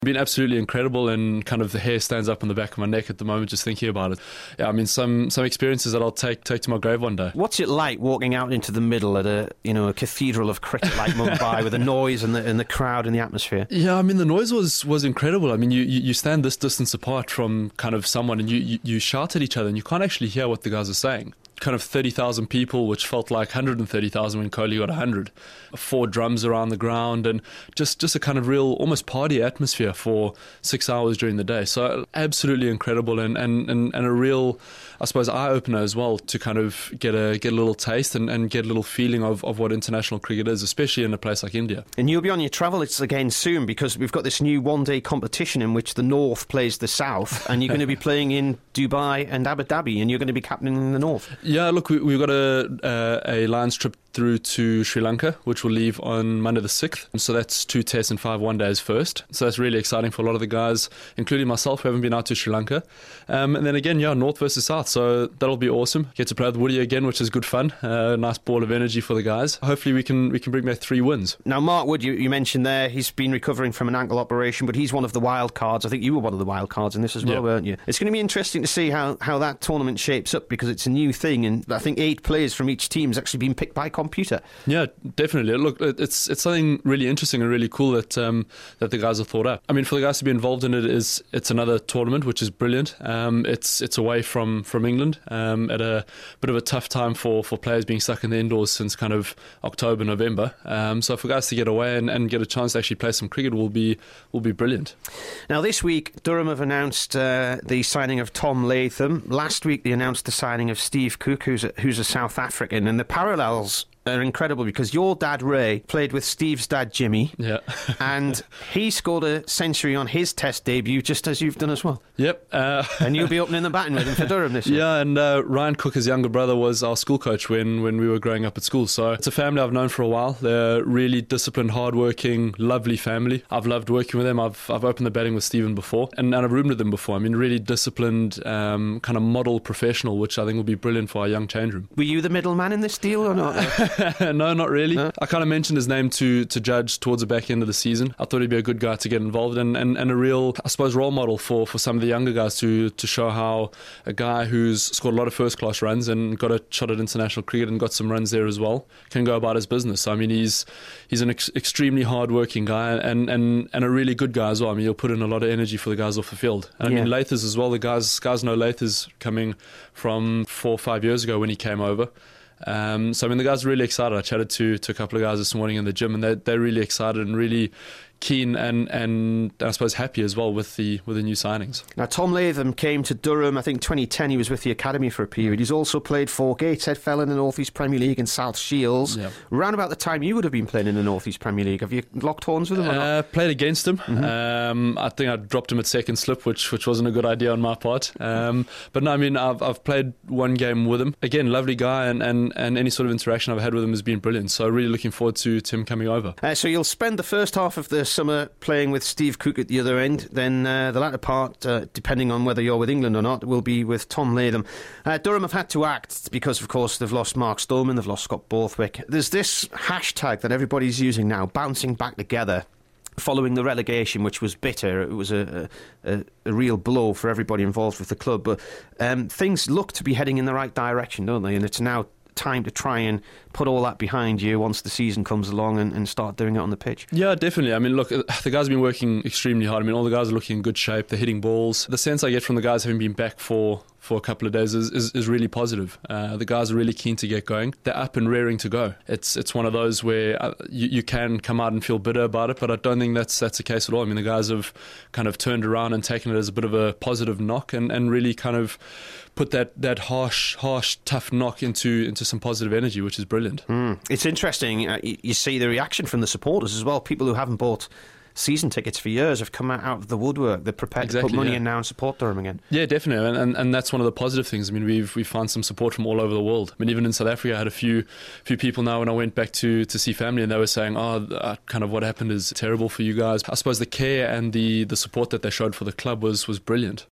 Been absolutely incredible, and kind of the hair stands up on the back of my neck at the moment just thinking about it. Yeah, I mean, some experiences that I'll take to my grave one day. What's it like walking out into the middle at a cathedral of cricket like Mumbai with the noise and the crowd and the atmosphere? Yeah, I mean, the noise was incredible. I mean, you stand this distance apart from kind of someone, and you shout at each other, and you can't actually hear what the guys are saying. Kind of 30,000 people, which felt like 130,000 when Kohli got 100. 4 drums around the ground, and just a kind of real, almost party atmosphere for 6 hours during the day. So absolutely incredible, and a real, I suppose, eye-opener as well to kind of get a little taste and get a little feeling of what international cricket is, especially in a place like India. And you'll be on your travels again soon, because we've got this new one-day competition in which the North plays the South, and you're going to be playing in Dubai and Abu Dhabi, and you're going to be captaining the North. Yeah, look, we've got a Lions trip through to Sri Lanka, which will leave on Monday the 6th. So that's 2 tests and 5 one-days first. So that's really exciting for a lot of the guys, including myself, who haven't been out to Sri Lanka. And then again, North versus South. So that'll be awesome. Get to play with Woody again, which is good fun. Nice ball of energy for the guys. Hopefully we can bring back 3 wins. Now, Mark Wood, you mentioned there, he's been recovering from an ankle operation, but he's one of the wild cards. I think you were one of the wild cards in this as well, weren't you? It's going to be interesting to see how that tournament shapes up, because it's a new thing, and I think 8 players from each team has actually been picked by computer. Yeah, definitely. Look, it's something really interesting and really cool that the guys have thought up. I mean, for the guys to be involved in it, it's another tournament, which is brilliant. It's away from England at a bit of a tough time for players being stuck in the indoors since kind of October, November. So for guys to get away and get a chance to actually play some cricket will be brilliant. Now, this week, Durham have announced the signing of Tom Latham. Last week, they announced the signing of Steve Cook, who's a South African, and the parallels are incredible, because your dad Ray played with Steve's dad Jimmy, and he scored a century on his Test debut, just as you've done as well. Yep. And you'll be opening the batting with him for Durham this year. Yeah, and Ryan Cook, his younger brother, was our school coach when we were growing up at school. So it's a family I've known for a while. They're really disciplined, hardworking, lovely family. I've loved working with them. I've opened the batting with Stephen before, and I've roomed with them before. I mean, really disciplined, kind of model professional, which I think will be brilliant for our young change room. Were you the middleman in this deal or not? No, not really. No? I kind of mentioned his name to Judge towards the back end of the season. I thought he'd be a good guy to get involved in, and a real, I suppose, role model for some of the younger guys to show how a guy who's scored a lot of first-class runs and got a shot at international cricket and got some runs there as well can go about his business. I mean, he's an extremely hard-working guy and a really good guy as well. I mean, he'll put in a lot of energy for the guys off the field. And I mean, Lathers as well. The guys know Lathers coming from 4 or 5 years ago when he came over. So I mean, the guys are really excited. I chatted to a couple of guys this morning in the gym, and they're really excited and really keen and I suppose happy as well with the new signings. Now, Tom Latham came to Durham, I think 2010. He was with the academy for a period. He's also played for Gateshead, fell in the North East Premier League and South Shields. Around about the time you would have been playing in the North East Premier League, have you locked horns with him or not? Played against him. I think I dropped him at second slip, which wasn't a good idea on my part. But no, I mean, I've played 1 game with him. Again, lovely guy, and any sort of interaction I've had with him has been brilliant. So really looking forward to him coming over. So you'll spend the first half of the summer playing with Steve Cook at the other end, then the latter part, depending on whether you're with England or not, will be with Tom Latham. Durham have had to act because, of course, they've lost Mark Stolman, they've lost Scott Borthwick. There's this hashtag that everybody's using now, bouncing back together, following the relegation, which was bitter. It was a real blow for everybody involved with the club, but things look to be heading in the right direction, don't they? And it's now time to try and put all that behind you once the season comes along and start doing it on the pitch. Yeah, definitely. I mean, look, the guys have been working extremely hard. I mean, all the guys are looking in good shape. They're hitting balls. The sense I get from the guys having been back for a couple of days is really positive. The guys are really keen to get going. They're up and raring to go. It's one of those where you can come out and feel bitter about it, but I don't think that's the case at all. I mean, the guys have kind of turned around and taken it as a bit of a positive knock and really kind of put that harsh, tough knock into some positive energy, which is brilliant. It's interesting. You see the reaction from the supporters as well. People who haven't bought season tickets for years have come out of the woodwork. They're prepared to put money in now and support Durham again. Yeah, definitely, and that's one of the positive things. I mean, we've found some support from all over the world. I mean, even in South Africa, I had a few people now when I went back to see family, and they were saying, kind of what happened is terrible for you guys. I suppose the care and the support that they showed for the club was brilliant.